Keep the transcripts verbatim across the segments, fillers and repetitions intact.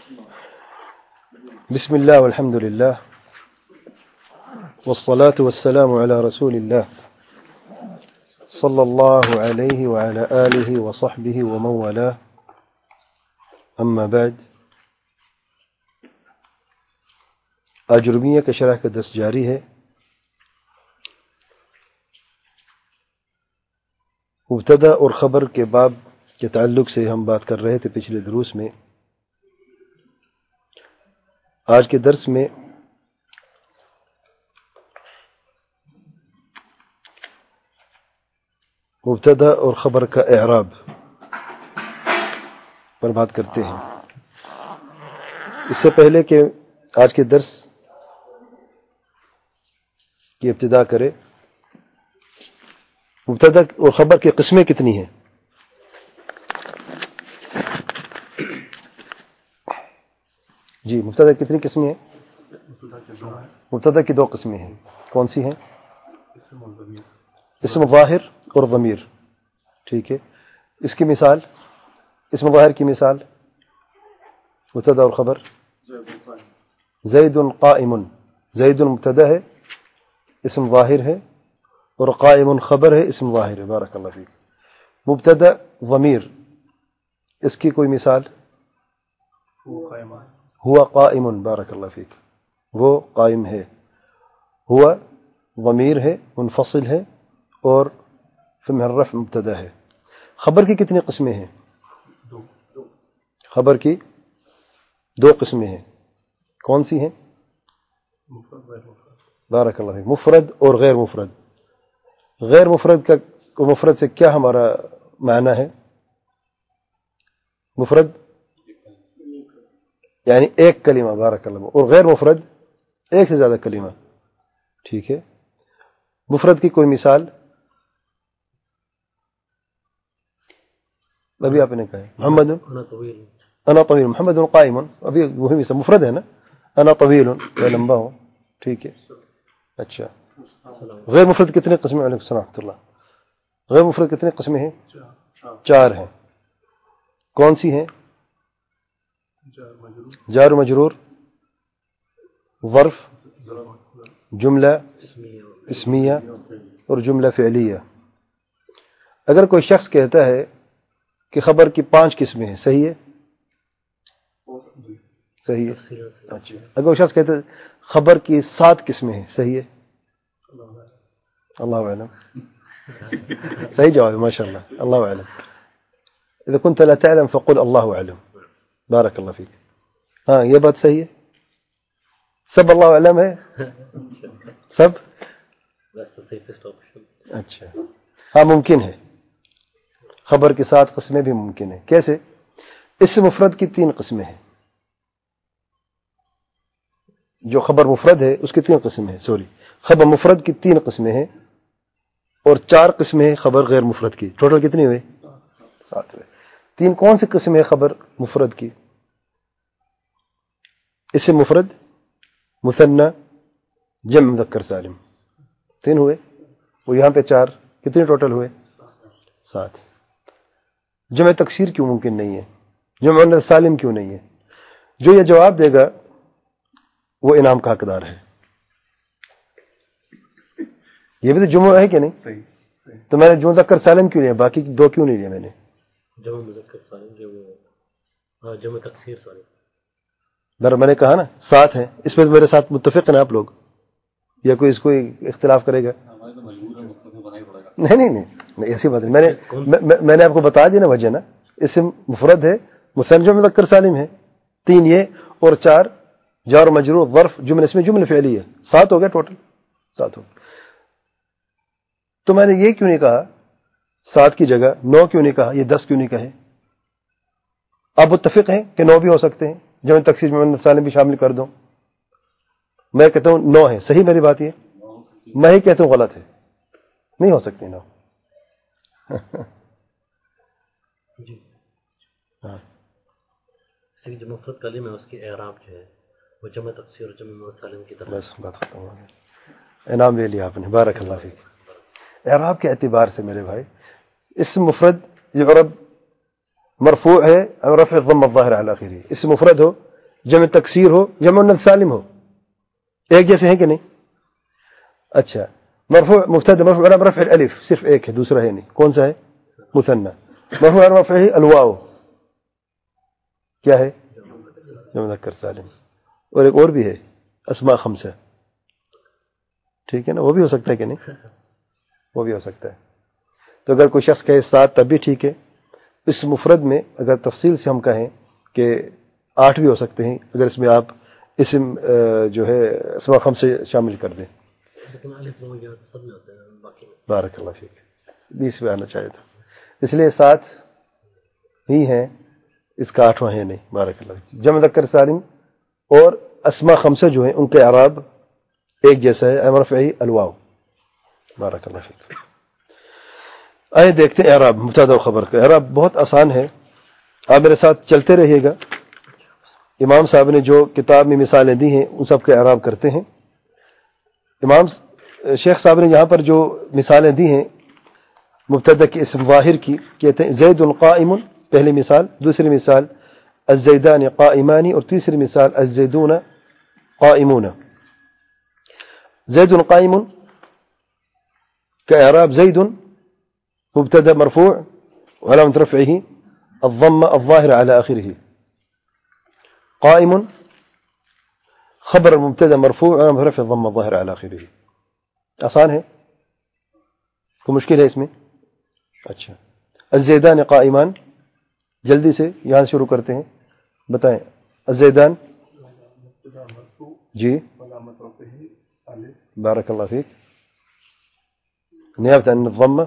بسم الله والحمد لله والصلاة والسلام على رسول الله صلى الله عليه وعلى آله وصحبه ومن والاه أما بعد اجرمیہ کا شرح کا درس جاری ہے. مبتدا اور خبر کے باب کے تعلق سے ہم بات کر رہے تھے پچھلے دروس میں. آج کے درس میں مبتدا اور خبر کا اعراب پر بات کرتے ہیں. اس سے پہلے کہ آج کے درس کی ابتدا کرے، مبتدا اور خبر کی قسمیں کتنی ہیں؟ جی مبتدا کتنی قسمیں ہیں؟ مبتدا کی دو قسمیں ہیں. کون سی ہیں؟ اسم ظاہر اور ضمیر. ٹھیک ہے، اس کی مثال، اسم ظاہر کی مثال مبتدا اور خبر. زید قائم، زید مبتدا ہے، اسم ظاہر ہے، اور قائم خبر ہے، اسم ظاہر ہے. بارک اللہ فیک. مبتدا ضمیر، اس کی کوئی مثال؟ ہوا قائم. بارک اللہ فیک. وہ قائم ہے. ہوا ضمیر ہے، منفصل ہے، اور فی محل رفع مبتدا ہے. خبر کی کتنی قسمیں ہیں؟ خبر کی دو قسمیں ہیں. کون سی ہیں؟ بارک اللہ فیک. مفرد اور غیر مفرد. غیر مفرد کا مفرد سے کیا ہمارا معنی ہے؟ مفرد یعنی ایک کلمہ. بارک اللہ. اور غیر مفرد ایک سے زیادہ کلمہ. ٹھیک ہے. مفرد کی کوئی مثال؟ ابھی آپ نے کہا محمد انا طویل، محمد قائم. ابھی وہی مثال مفرد ہے نا، انا طویل، میں لمبا ہوں. ٹھیک ہے. اچھا، غیر مفرد کتنے قسمیں؟ علیکم السلام ورحمۃ اللہ. غیر مفرد کتنے قسمیں ہیں؟ چار ہیں. کون سی ہیں؟ جار و مجرور، ظرف، جملہ اسمیہ، اور جملہ فعلیہ. اگر کوئی شخص کہتا ہے کہ خبر کی پانچ قسمیں ہیں، صحیح ہے؟ صحیح ہے. اچھا، اگر کوئی شخص کہتا ہے خبر کی سات قسمیں ہیں، صحیح ہے؟ اللہ اعلم. صحیح جواب ہے، ماشاء اللہ. اللہ اعلم. اذا كنت لا تعلم فقل الله اعلم. بارک اللہ فیک. ہاں یہ بات صحیح ہے. سب اللہ اعلم ہے، سب. اچھا ہاں ممکن ہے. خبر کی سات قسمیں بھی ممکن ہیں. کیسے؟ اس مفرد کی تین قسمیں ہیں. جو خبر مفرد ہے اس کی تین قسمیں ہیں. سوری، خبر مفرد کی تین قسمیں ہیں اور چار قسمیں ہیں خبر غیر مفرد کی. ٹوٹل کتنی ہوئے؟ سات ہوئے. تین کون سی قسم ہے خبر مفرد کی؟ اسم مفرد، مثنى، جمع مذکر سالم. تین ہوئے. اور یہاں پہ چار. کتنے ٹوٹل ہوئے؟ سات. جمع تکسیر کیوں ممکن نہیں ہے؟ جمع مؤنث سالم کیوں نہیں ہے؟ جو یہ جواب دے گا وہ انعام کا حقدار ہے. یہ بھی تو جمع ہے کہ نہیں؟ تو میں نے جمع مذکر سالم کیوں لیا، باقی دو کیوں نہیں لیا میں نے؟ جمع مذکر سالم جمع جمع تکسیر سالم. در میں نے کہا نا سات ہیں. اس میں میرے ساتھ متفق ہیں آپ لوگ، یا کوئی اس کو اختلاف کرے گا؟ نہیں نہیں نہیں ایسی بات نہیں. میں نے میں نے آپ کو بتا دیا نا وجہ نا. اسم مفرد ہے، مثنى جمع مذکر سالم ہے. تین یہ اور چار جار و مجرور، ظرف، جملہ اس میں جملہ فعلی ہے. سات ہو گیا ٹوٹل. سات ہو. تو میں نے یہ کیوں نہیں کہا سات کی جگہ نو کیوں نہیں کہا، یہ دس کیوں نہیں کہے؟ آپ متفق ہیں کہ نو بھی ہو سکتے ہیں، جمع تکسیر میں سالم بھی شامل کر دو. میں کہتا ہوں نو ہے. صحیح میری بات یہ؟ میں ہی کہتا ہوں غلط ہے. نہیں ہو سکتے نو. ہاں جو مفرد کلیم ہے اس کی اعراب جو ہے وہ جمع تکسیر اور جمع مؤنث سالم کی طرف. بس بات ختم ہو گئی. انعام لے لیا آپ نے. بارک اللہ فیک. اعراب کے اعتبار سے میرے بھائی اسم مفرد یعرب مرفوع ہے اور رفع الضم الظاہر علی آخرہ. اسم مفرد ہو جمع تکسیر ہو جمع مؤنث سالم ہو ایک جیسے ہیں کہ نہیں؟ اچھا مرفوع مبتدا مرفوع علامة رفع الالف صرف ایک ہے دوسرا ہے نہیں کون سا ہے؟ مثنى مرفوع علامة رفعه الواو کیا ہے؟ جمع مذکر سالم اور ایک اور بھی ہے اسماء خمسہ ٹھیک ہے نا وہ بھی ہو سکتا ہے کہ نہیں؟ وہ بھی ہو سکتا ہے تو اگر کوئی شخص کہے سات تب بھی ٹھیک ہے اس مفرد میں اگر تفصیل سے ہم کہیں کہ آٹھ بھی ہو سکتے ہیں اگر اس میں آپ اسم جو ہے اسماء خمسہ شامل کر دیں بارک اللہ فیک بیس میں آنا چاہیے تھا اس لیے سات ہی ہیں اس کا آٹھواں ہے نہیں بارک اللہ فیک جمع مذکر سالم اور اسماء خمسہ جو ہیں ان کے اعراب ایک جیسا ہے مرفعی الواو بارک اللہ فیک آئے دیکھتے ہیں اعراب مبتدا و خبر کا اعراب بہت آسان ہے آپ میرے ساتھ چلتے رہیے گا امام صاحب نے جو کتاب میں مثالیں دی ہیں ان سب کے اعراب کرتے ہیں امام شیخ صاحب نے یہاں پر جو مثالیں دی ہیں مبتدا کے اسم ظاہر کی کہتے ہیں زید قائم پہلی مثال دوسری مثال الزیدان قائمانی اور تیسری مثال الزیدون قائمون زید قائم کا اعراب زید مبتدا مرفوع وعلامة رفعه الضمة الظاهرة على آخره قائم خبر المبتدا مرفوع وعلامة رفعه الضمة الظاهرة على آخره آسان ہے کوئی مشکل ہے اس میں؟ اچھا الزیدان قائمان جلدی سے یہاں شروع کرتے ہیں بتائیں الزیدان جی بارک اللہ فیک نیابة عن الضمة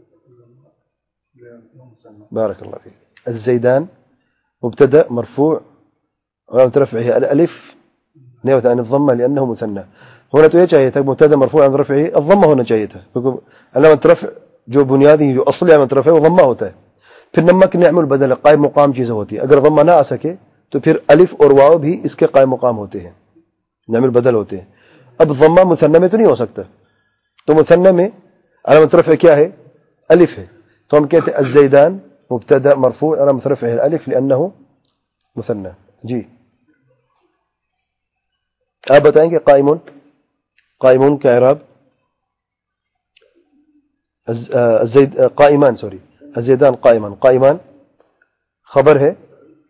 بارك الله فيك الزيدان مبتدا مرفوع وعلامة رفعه الالف نيابة عن الضمه لانه مثنى هنا تو یہ چاہیے تھا مبتدا مرفوع عن رفعه الضمه ہونا چاہیے تھا کیونکہ علامة رفع جو بنیادی جو اصلی علامة رفع وہ ضمہ ہوتا ہے پھر نمک نعم البدل قائم مقام چیزیں ہوتی ہے اگر ضمہ نہ آ سکے تو پھر الف اور واو بھی اس کے قائم مقام ہوتے ہیں نعم البدل ہوتے ہیں اب ضمہ مثنى میں تو نہیں ہو سکتا تو مثنى میں علامة رفع کیا ہے؟ الف ہے تو ہم کہتے ہیں الزیدان مبتدا مرفوع علامة رفعه الالف لانه مثنى جی آپ بتائیں کہ قائمون قائمون کا اعراب الزید قائمان سوری الزیدان قائمان قائمان خبر ہے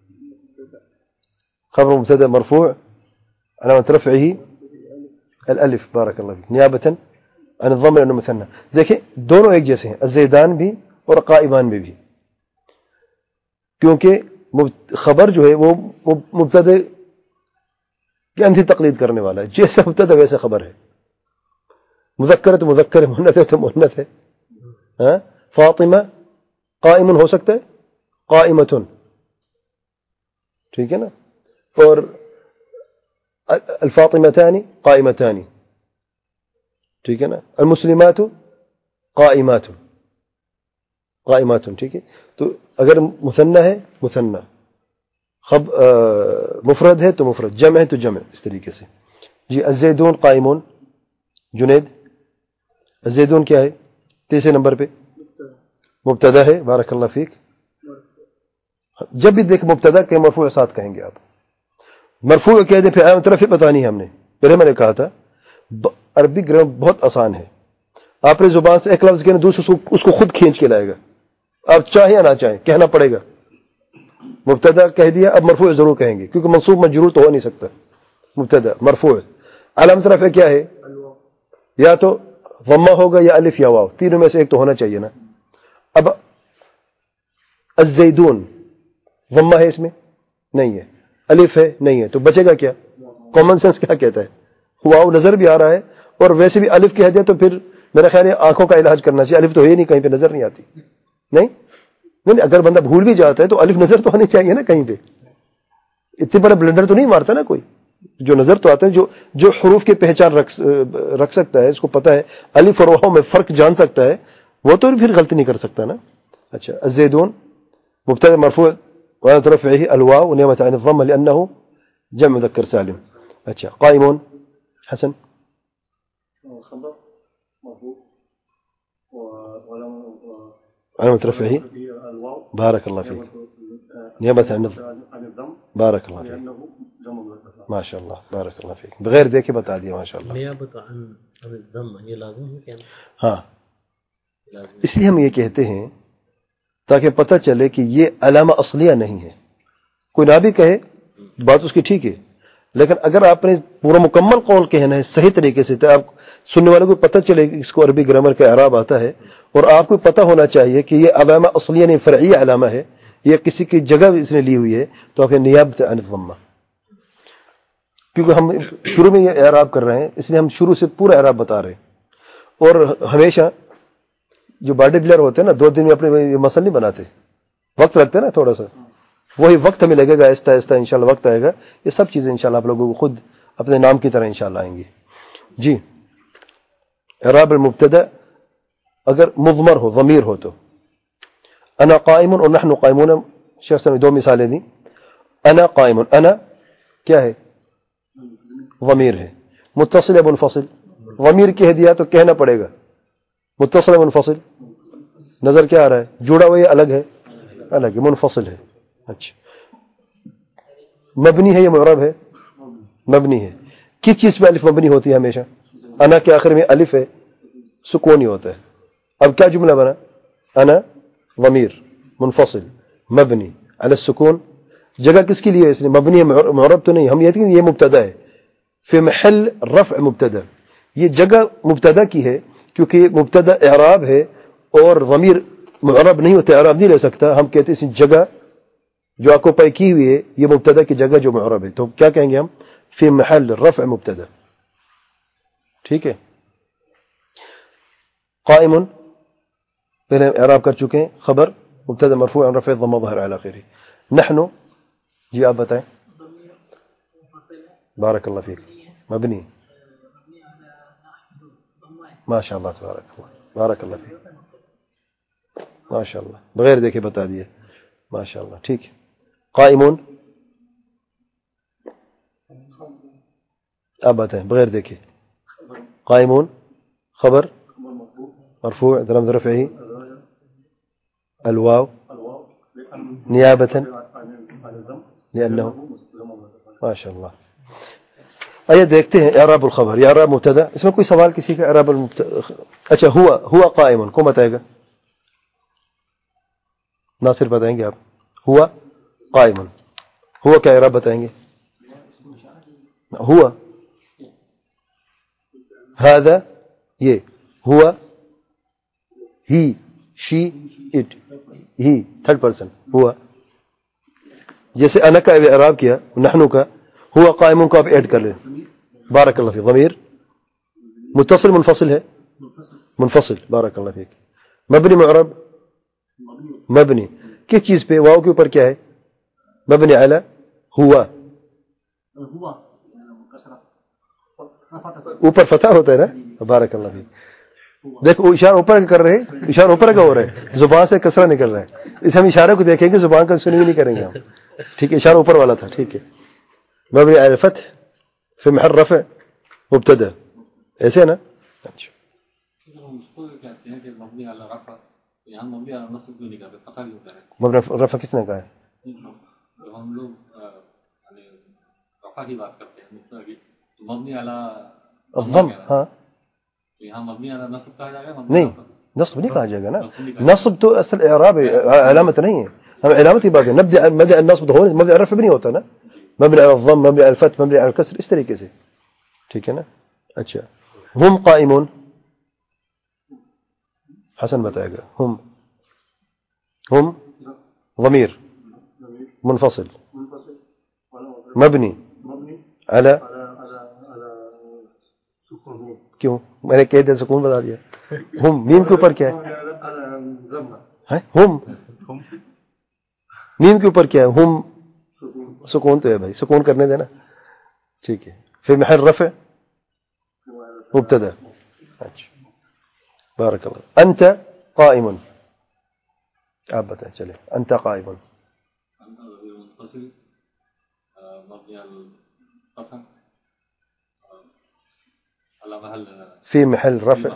خبر مبتدا مرفوع علامة رفعه الالف بارك الله فيك نيابة عن الضمه لانه مثنى دیکھیں دونوں ایک جیسے ہیں الزیدان بھی اور قائمان میں بھی کیونکہ خبر جو ہے وہ مبتدا کی اندھی تقلید کرنے والا ہے جیسے مبتدا ویسے خبر ہے مذکر ہے تو مذکر ہے مؤنث ہے تو مؤنث ہے ہاں فاطمہ قائم ہو سکتا ہے قائمتن ٹھیک ہے نا اور الفاطمتان قائمتان ٹھیک ہے نا المسلمات قائمات قائمات ٹھیک ہے تو اگر مثنى ہے مثنى خب مفرد ہے تو مفرد جمع ہے تو جمع اس طریقے سے جی الزیدون قائمون جنید الزیدون کیا ہے تیسرے نمبر پہ مبتدا ہے بارک اللہ فیک جب بھی دیکھ مبتدا کے مرفوع ساتھ کہیں گے آپ مرفوع کہہ دیں پھر علامة طرف بتانی ہے ہم نے پہلے میں نے کہا تھا عربی گرامر بہت آسان ہے آپ نے زبان سے ایک لفظ کہنا دوسرے اس کو خود کھینچ کے لائے گا آپ چاہیں یا نہ چاہیں کہنا پڑے گا مبتدا کہہ دیا اب مرفوع ضرور کہیں گے کیونکہ منصوب مجرور تو ہو نہیں سکتا مبتدا مرفوع علامۃ رفع کیا ہے یا تو ضمہ ہوگا یا الف یا واو تینوں میں سے ایک تو ہونا چاہیے نا اب الزیدون ضمہ ہے اس میں نہیں ہے الف ہے نہیں ہے تو بچے گا کیا کامن سینس کیا کہتا ہے واو نظر بھی آ رہا ہے اور ویسے بھی الف کہہ دیا تو پھر میرا خیال ہے آنکھوں کا علاج کرنا چاہیے الف تو ہے نہیں کہیں پہ نظر نہیں آتی نہیں نہیں اگر بندہ بھول بھی جاتا ہے تو الف نظر تو آنی چاہیے نا کہیں پہ اتنی بڑا بلنڈر تو نہیں مارتا نا کوئی جو نظر تو آتا ہے جو جو حروف کی پہچان رکھ رکھ سکتا ہے اس کو پتا ہے الف اور واو میں فرق جان سکتا ہے وہ تو پھر غلطی نہیں کر سکتا نا اچھا الزیدون مبتدا مرفوع وعلامة رفعه الواو ونيابة عن الضمة لأنه جمع مذكر سالم اچھا قائمون حسن خبر مرفوع علامة رفعه بارك الله فيك نيابة عن الضم بارك الله فيك ماشاء اللہ بارک اللہ فیک، بغیر دیکھے بتا دیا ماشاء اللہ. نیابت عن عن الذم یہ لازم ہے کیا؟ ہاں اس لیے ہم یہ کہتے ہیں تاکہ پتہ چلے کہ یہ علامہ اصلیہ نہیں ہے. کوئی نہ بھی کہے بات اس کی ٹھیک ہے، لیکن اگر آپ نے پورا مکمل قول کہنا ہے صحیح طریقے سے تو آپ سننے والوں کو پتہ چلے کہ اس کو عربی گرامر کا اعراب آتا ہے، اور آپ کو پتہ ہونا چاہیے کہ یہ علامہ اصلیہ نہیں فرعی علامہ ہے، یہ کسی کی جگہ اس نے لی ہوئی ہے، تو آپ نیابت عن الضمہ. کیونکہ ہم شروع میں یہ اعراب کر رہے ہیں اس لیے ہم شروع سے پورا اعراب بتا رہے ہیں. اور ہمیشہ جو باڈی بلڈر ہوتے ہیں نا دو دن میں اپنے مسئلہ نہیں بناتے، وقت لگتا ہے نا تھوڑا سا، وہی وقت ہمیں لگے گا آہستہ آہستہ انشاءاللہ وقت آئے گا. یہ سب چیزیں انشاءاللہ آپ لوگوں کو خود اپنے نام کی طرح انشاءاللہ آئیں گی. جی اعراب المبتدا اگر مضمر ہو ضمیر ہو تو انا قائم اور نحن قائمون. شیخ صاحب نے دو مثالیں دی. انا قائم، انا کیا ہے؟ ضمیر ہے. متصل یا منفصل؟ ضمیر کہہ دیا تو کہنا پڑے گا. متصل یا منفصل؟ نظر کیا آ رہا ہے؟ جڑا ہوا یہ الگ ہے؟ الگ ہے، منفصل ہے. اچھا مبنی ہے یا معرب ہے؟ مبنی ہے. کس چیز پہ الف مبنی ہوتی ہے ہمیشہ؟ انا کے آخر میں الف ہے، سکون ہی ہوتا ہے. اب کیا جملہ بنا؟ انا ضمیر منفصل مبنی علی السکون. جگہ کس کے لیے ہے؟ اس نے مبنی ہے، معرب تو نہیں. ہم یہ کہ یہ مبتدا ہے فی محل رفع مبتدا، یہ جگہ مبتدا کی ہے کیونکہ یہ مبتدا اعراب ہے اور ضمیر معرب نہیں ہوتا، اعراب نہیں لے سکتا. ہم کہتے ہیں اس جگہ جو آکوپائی کی ہوئی ہے یہ مبتدا کی جگہ جو معرب ہے، تو کیا کہیں گے ہم؟ فی محل رفع مبتدا. ٹھیک ہے. قائم پہلے اعراب کر چکے ہیں، خبر مبتدا مرفوع عن رفع الضمہ ظاہر علی آخرہ. نحن جی آپ بتائیں. بارک اللہ فیک. مبنی ماشاء اللہ تبارک اللہ بارک اللہ فیک ماشاء اللہ بغیر دیکھے بتا دیے ماشاء اللہ. ٹھیک ہے. قائمون آپ بتائیں بغیر دیکھے. قائمون خبر مرفوع علامة رفعه الواو نيابة لأنه ما شاء اللہ. آئیے دیکھتے ہیں اعراب الخبر یا اعراب مبتدا. اس میں کوئی سوال کسی کا؟ اعراب المبتدا. اچھا ہوا ہوا قائم کون بتائے گا؟ ناصر بتائیں گے آپ. ہوا قائم ہوا کیا اعراب بتائیں گے؟ ہوا هذا یہ ہوا ہی شی اٹ ہی تھرڈ پرسن ہوا. جیسے انا کا اعراب کیا نحن کا، ہوا قائم کو آپ ایڈ کر لیں. بارک اللہ فیک. ضمیر متصل منفصل ہے؟ منفصل. بارک اللہ فیک. مبنی معرب؟ مبنی. کس چیز پہ؟ واو کے اوپر کیا ہے؟ مبنی علی ہوا. اوپر فتح ہوتا ہے نا. بارک اللہ فیک. دیکھو اشارہ اوپر کا کر رہے ہیں، اشارہ اوپر کا ہو رہا ہے، زبان سے کسرہ نکل رہا ہے. اس ہم اشارے کو دیکھیں گے، زبان کا سنی نہیں کریں گے ہم. ٹھیک ہے. اشارہ اوپر والا تھا. ٹھیک ہے. مبنی علی الفتح فی محل رفع مبتدا ایسے نا. اچھا مبنی رفع کس نے کہا ہے؟ ہم لوگ رفع کی بات کرتے ہیں مبنی علی الضم. ہاں یہاں مبنی علی نصب کہا جائے گا؟ نہیں نصب نہیں کہا جائے گا نا. نصب تو اصل اعراب علامت نہیں ہے، ہم علامت کی بات ہے. مبدا مبدا النصب تو مبدا الرفع بھی نہیں ہوتا نا. مبني على الضم مبني على الفتح مبني على الكسر اس طریقے سے. ٹھیک ہے نا. اچھا ہم قائمون حسن بتائے گا. ہم ہم ضمیر منفصل مبنی على کیوں میں نے کہہ دیا سکون بتا دیا. ہم میم کے اوپر کیا ہے؟ ہم میم کے اوپر کیا ہے؟ ہم سکون تو ہے بھائی، سکون کرنے دینا. ٹھیک ہے. فی محل رفع مبتدا. اچھا بارک اللہ. انت قائم آپ بتائیں. چلے انت قائم. في محل رفع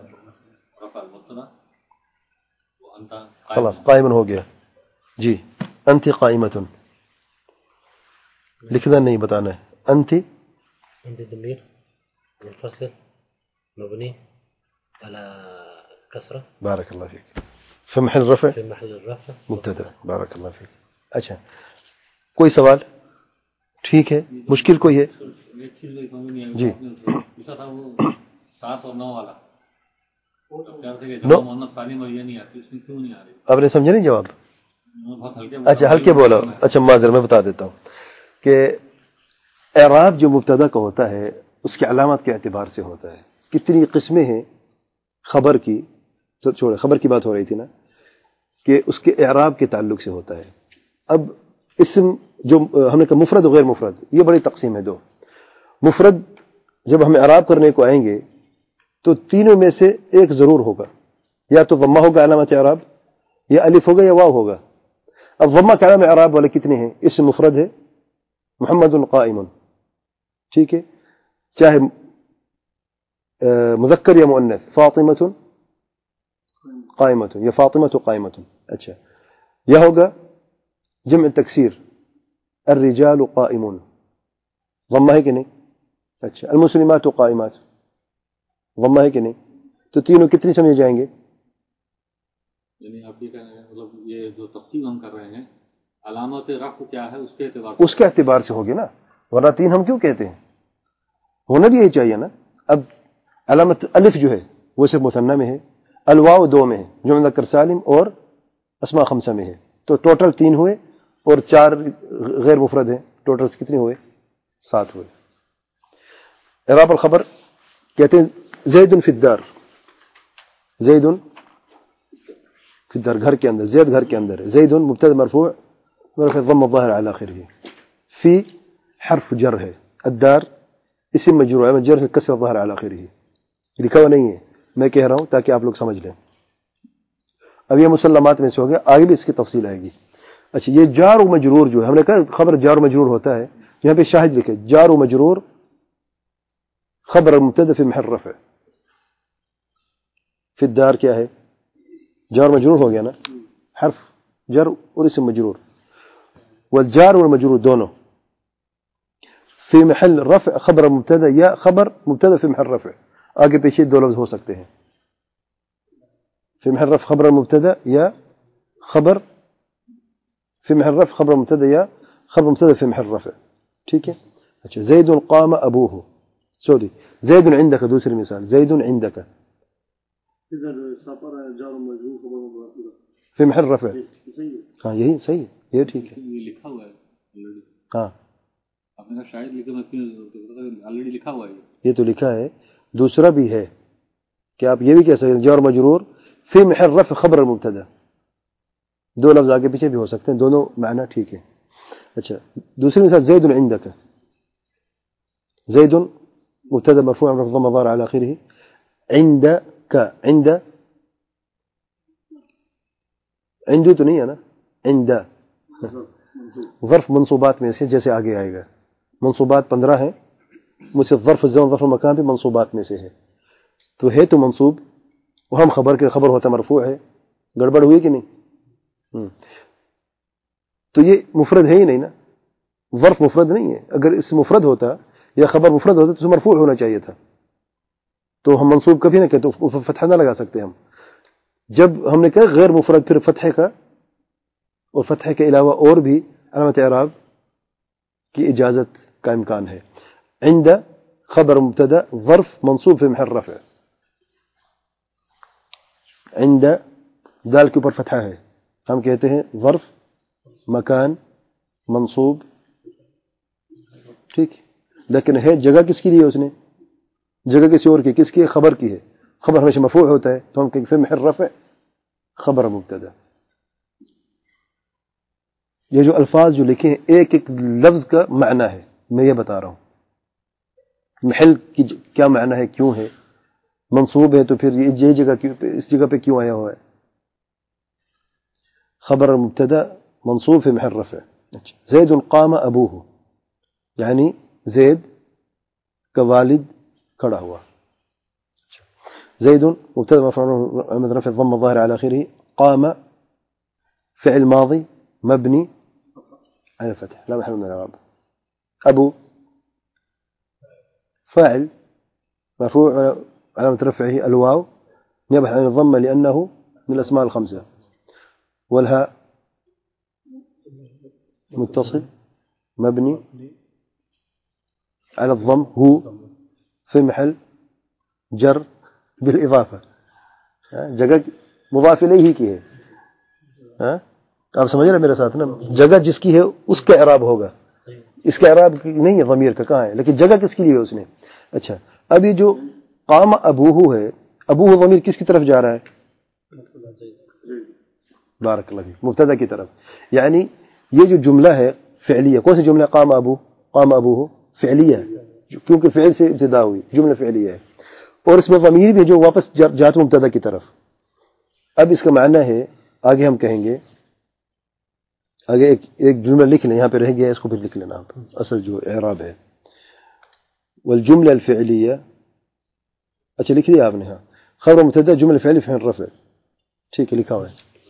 خلاص قائم ہو گیا. جی انت قائمة لکھنا نہیں بتانا ہے. أنت عندي ضمير منفصل مبني على كسرة بارك الله فيك في محل رفع في محل الرفع مبتدا بارك الله فيك. اچھا کوئی سوال ٹھیک ہے مشکل کوئی ہے ایک چیز نہیں سمجھ نہیں آئی جی پوچھا تھا وہ سات اور نو والا کہتے کہ جب محمد سالم اور یہ نہیں آتی اس میں کیوں نہیں آ رہی آپ نے سمجھا نہیں جواب بہت ہلکے اچھا ہلکے بولا اچھا معذر میں بتا دیتا ہوں کہ اعراب جو مبتدا کا ہوتا ہے اس کے علامات کے اعتبار سے ہوتا ہے. کتنی قسمیں ہیں خبر کی تو چھوڑے خبر کی بات ہو رہی تھی نا کہ اس کے اعراب کے تعلق سے ہوتا ہے. اب اسم جو ہم نے کہا مفرد و غیر مفرد یہ بڑی تقسیم ہے دو. مفرد جب ہم اعراب کرنے کو آئیں گے تو تینوں میں سے ایک ضرور ہوگا یا تو ضمہ ہوگا علامت اعراب یا الف ہوگا یا واو ہوگا. اب ضمہ کا علامت اعراب والے کتنے ہیں؟ اسم مفرد ہے محمد قائم ٹھیک ہے چاہے مذکر یا مؤنث فاطمۃ قائمۃ یا فاطمۃ قائمۃ. اچھا یہ ہوگا جمع تکسیر الرجال قائمون ضمہ ہے کہ نہیں؟ اچھا المسلمات قائمات ضمہ ہے کہ نہیں؟ تو تینوں کتنی سمجھے جائیں گے؟ یعنی آپ یہ کہہ رہے ہیں مطلب یہ جو تقسیم ہم کر رہے ہیں علامت رفع کیا ہے اس کے اعتبار سے اس کے اعتبار سے ہوگی نا ورنہ تین ہم کیوں کہتے ہیں؟ ہونا بھی یہی چاہیے نا. اب علامت الف جو ہے وہ صرف مثنیٰ میں ہے الواو دو میں ہے جو مذکر سالم اور اسماء خمسہ میں ہے تو ٹوٹل تین ہوئے اور چار غیر مفرد ہیں ٹوٹل کتنے ہوئے؟ سات ہوئے. اعراب الخبر کہتے ہیں زید فی الدار زید فی الدار گھر کے اندر زید گھر کے اندر ہے. زید مبتدا مرفوع مرفوع ضم الظاهر على اخره فی حرف جر ہے الدار اسم مجرور ہے مجرور ہے کسر الظاهر على اخره لکھا ہوا نہیں ہے میں کہہ رہا ہوں تاکہ آپ لوگ سمجھ لیں. اب یہ مسلمات میں سے ہو گیا آگے بھی اس کی تفصیل آئے گی. اچھا یہ جار و مجرور جو ہے ہم نے کہا خبر جار و مجرور ہوتا ہے یہاں پہ شاہد لکھے جار و مجرور خبر مبتدا فی محل رفع فی الدار کیا ہے جار مجرور ہو گیا نا حرف جر اور اسم مجرور والجار والمجرور دونوں فی محل رفع خبر مبتدا یا خبر مبتدا فی محل رفع آگے پیچھے دو لفظ ہو سکتے ہیں فی محل رفع خبر مبتدا یا خبر فی محل رفع خبر مبتدا یا خبر مبتدا فی محل رفع ٹھیک ہے. اچھا زید قام ابوه سوري زید عندك دوسری مثال زید عندك اذا سفر جار مجرور خبر مبتدا فی محل رفع صحیح ہاں یہی صحیح یہ ٹھیک ہے یہ لکھا ہوا ہے ہاں آپ نے کہا شاید لکھا میں آلریڈی لکھا ہوا ہے یہ تو لکھا ہے. دوسرا بھی ہے کہ آپ یہ بھی کہہ سکتے ہیں جار مجرور فی محل رفع خبر مبتدا دو لفظ آگے پیچھے بھی ہو سکتے ہیں دونوں معنی ٹھیک ہے. اچھا دوسری مثال زید عندك زید مبتدا مرفوع رفع ضم ظاهر على اخره عندك عند عنده تو نہیں ہے نا عند ظرف منصوبات میں سے جیسے آگے آئے گا منصوبات پندرہ ہیں مجھ سے ظرف زمان ظرف مکان بھی منصوبات میں سے ہے تو ہے تو منصوب وہ ہم خبر کے خبر ہوتا مرفوع ہے گڑبڑ ہوئی کہ نہیں؟ تو یہ مفرد ہے ہی نہیں نا ظرف مفرد نہیں ہے. اگر اس مفرد ہوتا یا خبر مفرد ہوتا تو مرفوع ہونا چاہیے تھا تو ہم منصوب کبھی نہ کہتے تو فتحہ نہ لگا سکتے ہم. جب ہم نے کہا غیر مفرد پھر فتحے کا اور فتحے کے علاوہ اور بھی علامت اعراب کی اجازت کا امکان ہے. عند خبر مبتدا ظرف منصوب فی محل رفع عند دال کے اوپر فتحہ ہے ہم کہتے ہیں ظرف مکان منصوب ٹھیک لیکن ہے جگہ کس کی لی ہے اس نے جگہ کسی اور کی کس کی ہے خبر کی ہے خبر ہمیشہ مرفوع ہوتا ہے تو ہم کہیں فی محل رفع خبر مبتدا. یہ جو الفاظ جو لکھے ہیں ایک ایک لفظ کا معنی ہے میں یہ بتا رہا ہوں محل کی کیا معنی ہے کیوں ہے منصوب ہے تو پھر یہ جگہ اس جگہ پہ کیوں آیا ہوا ہے خبر مبتدا منصوب فی محل رفع. زید قام ابوه یعنی زید کا والد کھڑا ہوا. زید مبتدا مرفوع علامة رفع الضمة الظاهرة على آخره قام فعل ماضي مبني على الفتح لا محل من الإعراب. ابو فاعل مرفوع علامة رفعه الواو نيابة عن الضمة لأنه من الأسماء الخمسة. والهاء متصل مبني على الضم هو في محل جر بالإضافة. جگہ مضاف الیہ کی ہے. ہاں آپ سمجھ رہے میرے ساتھ نا, جگہ جس کی ہے اس کا اعراب ہوگا, اس کا اعراب نہیں ہے ضمیر کا, کہاں ہے, لیکن جگہ کس کی لی ہے اس نے. اچھا اب یہ جو قام ابوہ ہے, ابوہ ضمیر کس کی طرف جا رہا ہے؟ بارک اللہ فیک, مبتدا کی طرف. یعنی یہ جو جملہ ہے فعلیہ, کون سی جملہ؟ قام ابو, قام ابوہ فعلیہ ہے کیونکہ فعل سے ابتدا ہوئی, جملہ فعلیہ ہے, اور اس میں ضمیر بھی جو واپس جاتا مبتدا کی طرف. اب اس کا معنی ہے, آگے ہم کہیں گے, آگے ایک ایک جملہ لکھ لیں, یہاں پہ رہ گیا اس کو پھر لکھ لینا آپ, اصل جو اعراب ہے. والجملہ الفعلیہ, اچھا لکھ دیا آپ نے, ہاں خبر مبتدا جملہ فعلی فعل رفع, ٹھیک ہے لکھا ہوا ہے.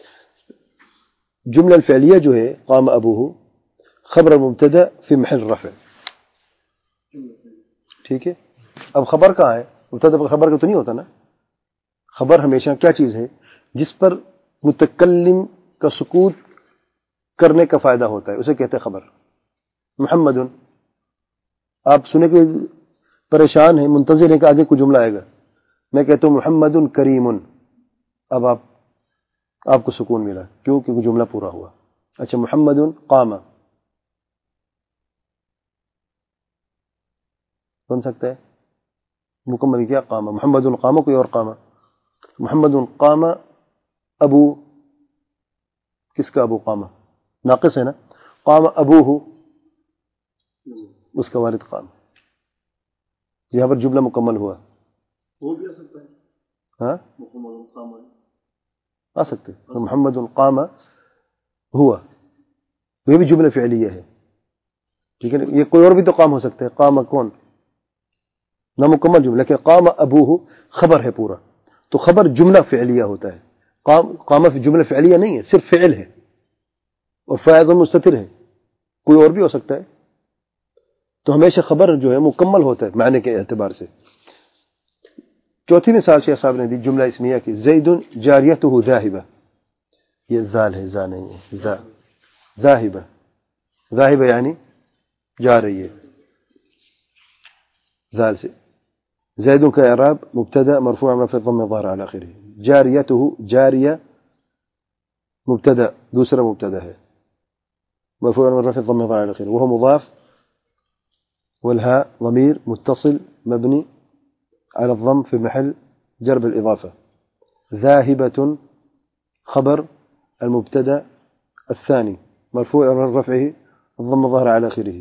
جملہ الفعلیہ جو ہے قام ابوہ خبر مبتدا فی محل رفع, ٹھیک ہے. اب خبر کہاں ہے؟ مبتدا پر خبر کا تو نہیں ہوتا نا. خبر ہمیشہ کیا چیز ہے جس پر متکلم کا سکوت کرنے کا فائدہ ہوتا ہے, اسے کہتے ہیں خبر. محمد, آپ سنے کے پریشان ہیں, منتظر ہیں کہ آگے کوئی جملہ آئے گا, میں کہتا ہوں محمد کریم, اب آپ آپ کو سکون ملا, کیوں؟ کیونکہ جملہ پورا ہوا. اچھا محمد قام بن سکتا ہے مکمل کیا؟ قام. محمد قام کوئی اور قام. محمد قام ابو, کس کا ابو؟ قام ناقص ہے نا. قام ابوہ, اس کا والد قام. یہاں پر جملہ مکمل ہوا. وہ بھی آ سکتا ہے, ہاں محمد قام آ سکتے. محمد قام ہوا, یہ بھی جملہ فعلیہ ہے, ٹھیک ہے. یہ کوئی اور بھی تو قام ہو سکتا ہے. قام کون؟ نامکمل جملہ, لیکن قام ابوہ خبر ہے پورا, تو خبر جملہ فعلیہ ہوتا ہے. قام قام جملہ فعلیہ نہیں ہے, صرف فعل ہے اور فاعل مستتر ہے, کوئی اور بھی ہو سکتا ہے. تو ہمیشہ خبر جو ہے مکمل ہوتا ہے معنی کے اعتبار سے. چوتھی مثال شیخ صاحب نے دی جملہ اسمیہ کی, زید جاریتہ ذاہبہ, یہ ذال ہے, ذا نہیں ہے, ذا. ذاہبہ, ذاہبہ یعنی جا رہی ہے, ذال سے. زید کا اعراب مبتدا مرفوع مرفوع ضم ظاہر علی آخرہ. جاریتہ, جاریہ مبتدا, دوسرا مبتدا ہے, مرفوع مرفوع ضم ظاہر علی آخرہ, وهو مضاف, والهاء ضمير متصل مبني على الضم في محل جر بالإضافة. ذاهبة خبر المبتدا الثاني مرفوع رفعه الضم الظاهر على آخره,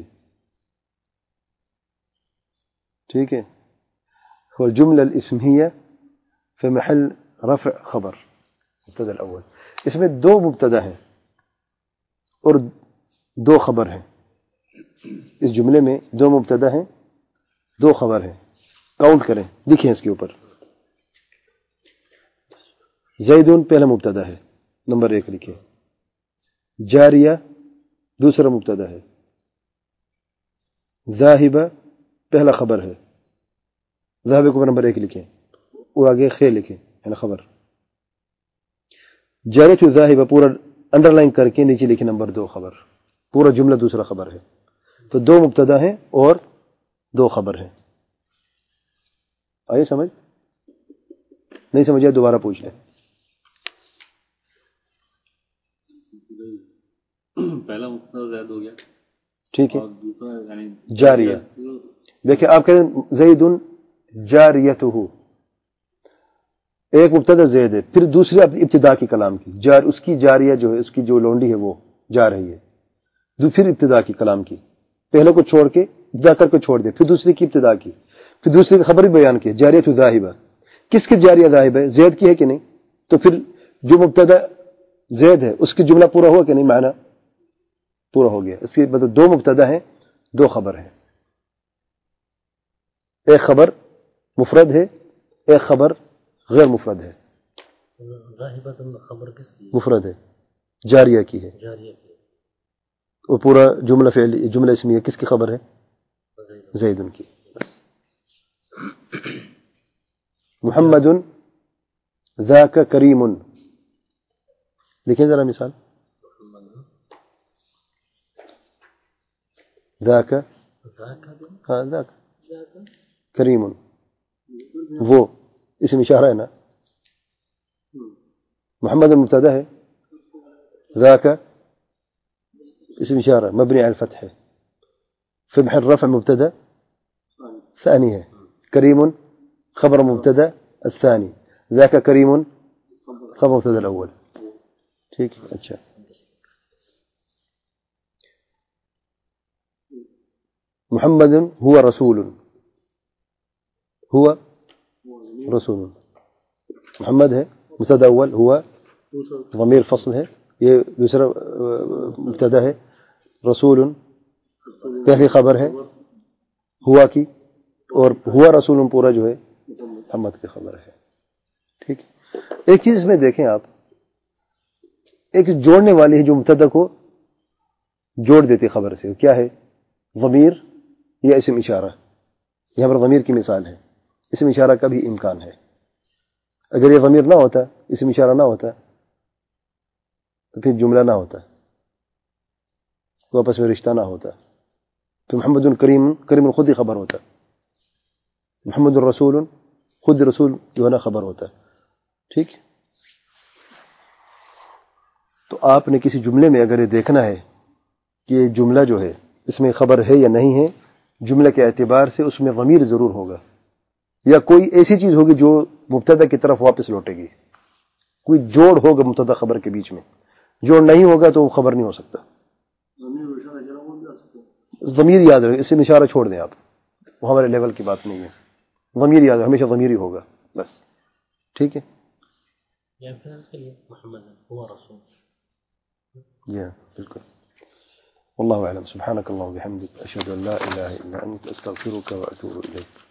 ٹھیک ہے. والجملة الاسمية في محل رفع خبر مبتدا الأول. اس میں دو مبتدا ہیں اور دو خبر ہیں. اس جملے میں دو مبتدا ہیں, دو خبر ہیں. کاؤنٹ کریں, لکھیں اس کے اوپر. زیدون پہلا مبتدا ہے, نمبر ایک لکھیں. جاریہ دوسرا مبتدا ہے. ذاہبہ پہلا خبر ہے, ذاہبہ کو نمبر ایک لکھیں اور آگے خیر لکھیں یعنی خبر. جاریہ ذاہبہ پورا انڈر لائن کر کے نیچے لکھیں نمبر دو خبر. پورا جملہ دوسرا خبر ہے, تو دو مبتدا ہیں اور دو خبر ہیں. آئیے سمجھ؟ نہیں سمجھا دوبارہ پوچھ لیں. پہلا مبتدا زید ہو گیا, ٹھیک ہے. اور دوسرا یعنی جاریہ, دیکھیں آپ کہتے ہیں زید جاریتہ, ایک مبتدا زید ہے, پھر دوسری ابتدا کی کلام کی جار, اس کی جاریہ جو ہے, اس کی جو لونڈی ہے وہ جا رہی ہے. پھر ابتدا کی کلام کی, پہلے کو چھوڑ کے ابتدا کر کے چھوڑ دے, پھر دوسری کی ابتدا کی, پھر دوسری کی خبر بھی بیان کی. جاریہ ذاہبہ, کس کی جاریہ ذاہبہ ہے؟ زید کی ہے کہ نہیں؟ تو پھر جو مبتدا زید ہے اس کی جملہ پورا ہوا کہ نہیں؟ معنی پورا ہو گیا. اس کے مطلب دو مبتدا ہیں, دو خبر ہیں. ایک خبر مفرد ہے, ایک خبر غیر مفرد ہے. ذاہبۃ خبر کس کی؟ مفرد ہے, جاریہ کی ہے. جاریہ کی. اور پورا جملہ فعلی جملہ اسمیہ کس کی خبر ہے؟ زید کی. محمد ذاک کریم. دیکھیں ذرا مثال. ذاک ہاں ذاک کریم, وہ اسم اشارہ ہے نا. محمد مبتدا ہے, ذاک اسم اشارہ مبنی علی الفتح ہے, في محل رفع مبتدا ثاني ہے. کریم خبر مبتدا الثاني, ذاك کریم خبر مبتدا الاول. ٹھیک ہے. اچھا محمد هو رسول, هو رسول. محمد ہے مبتدا اول, ہوا ضمیر فصل ہے, یہ دوسرا مبتدا ہے. رسول پہلی خبر ہے ہوا کی, اور ہوا رسول پورا جو ہے محمد کی خبر ہے. ٹھیک. ایک چیز اس میں دیکھیں آپ, ایک جوڑنے والی ہے جو مبتدا کو جوڑ دیتی خبر سے, کیا ہے؟ ضمیر یا اسم اشارہ. یہاں پر ضمیر کی مثال ہے, اسم اشارہ کا بھی امکان ہے. اگر یہ ضمیر نہ ہوتا, اسم اشارہ نہ ہوتا, تو پھر جملہ نہ ہوتا, آپس میں رشتہ نہ ہوتا. تو محمد کریم, کریم خود ہی خبر ہوتا. محمد الرسول خود رسول جو ہے نا خبر ہوتا. ٹھیک. تو آپ نے کسی جملے میں اگر یہ دیکھنا ہے کہ یہ جملہ جو ہے اس میں خبر ہے یا نہیں ہے, جملے کے اعتبار سے اس میں ضمیر ضرور ہوگا, یا کوئی ایسی چیز ہوگی جو مبتدا کی طرف واپس لوٹے گی. کوئی جوڑ ہوگا مبتدا خبر کے بیچ میں, جوڑ نہیں ہوگا تو وہ خبر نہیں ہو سکتا. ضمیر یاد رکھیں, اس سے اشارہ چھوڑ دیں آپ, وہ ہمارے لیول کی بات نہیں ہے. ضمیر یاد رکھیں, ہمیشہ ضمیر ہی ہوگا بس. ٹھیک ہے. جی ہاں بالکل. والله أعلم. سبحانك اللهم وبحمدك أشهد أن لا إله إلا أنت أستغفرك وأتوب إليك.